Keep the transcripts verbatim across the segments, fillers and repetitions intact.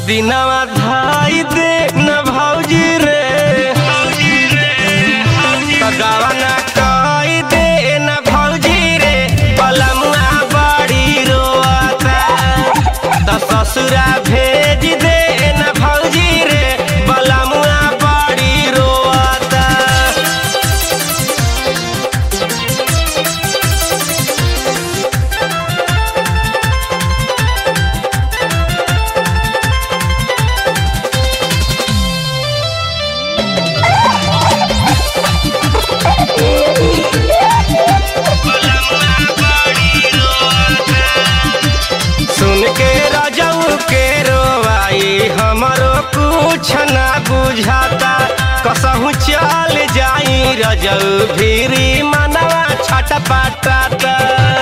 दिनवा धाई दे न भौजी रे गावा न कई दे न भौजी रे पलमुआ बड़ी रोता त ससुरा भेज दे न भौजी रे पलमुआ बड़ी रोता। सुन के रजऊ के रोवाई हमरो कुछ ना बुझाता कसहू चल जाई रजऊ भीरी मनवा छटपटाता।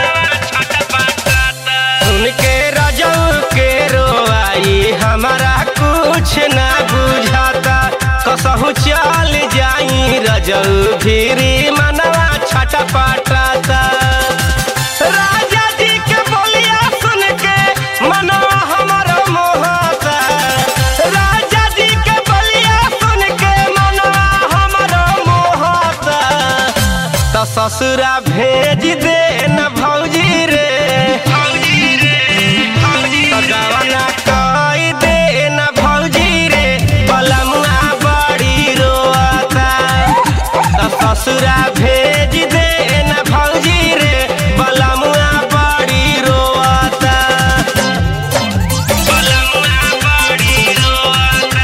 सुन के रजऊ के रोवाई हमारा कुछ ना बुझाता कसहू चल जाई रजऊ भीरी मनवा छटपटाता। राजा जी के बोलिया सुन के मनवा हमारा मोहता राजा जी के बोलिया सुन के मनवा हमारा मोहता त ससुरा भेज दे न भौजी रे गावा न कई दे न भौजी रे पलमुआ बड़ी रोता त ससुरा भेज दे न भौजी रे पलमुआ बड़ी रोता पलमुआ बड़ी रोता।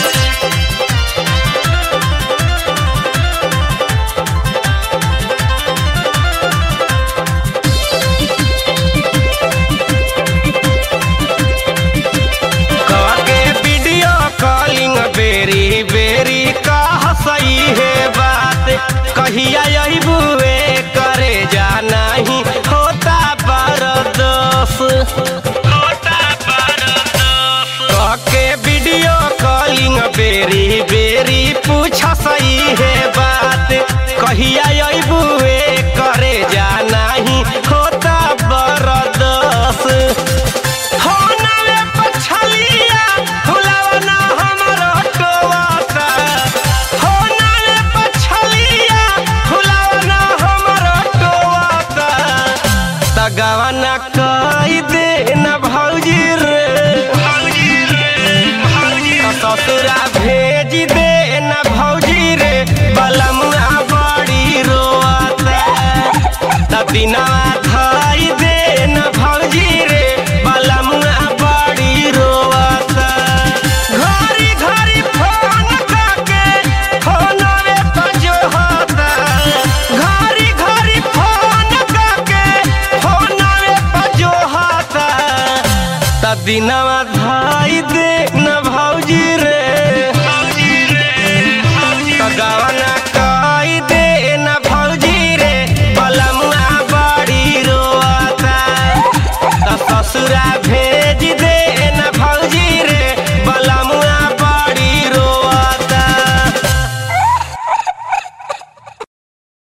के वीडियो कॉलिंग बेरी बेरी कह सही है बात कहिया यही बुए करे जाना ही होता बरदोस होता बरदोस कह के वीडियो कॉलिंग बेरी बेरी पूछ सही है बात कहिया यही बुए करे जाना ही होता बरदोस। गावा न कई दे न भौजी रे ससुरा भेज दे न भौजी रे पलमुआ बड़ी रोता त दिनवा धाई दे न भौजी रे पलमुआ बड़ी रोता। घरी घरी फोन करके फोनवे पर जो होता घरी घरी फोन करके फोनवे पर जो होता त दिनवा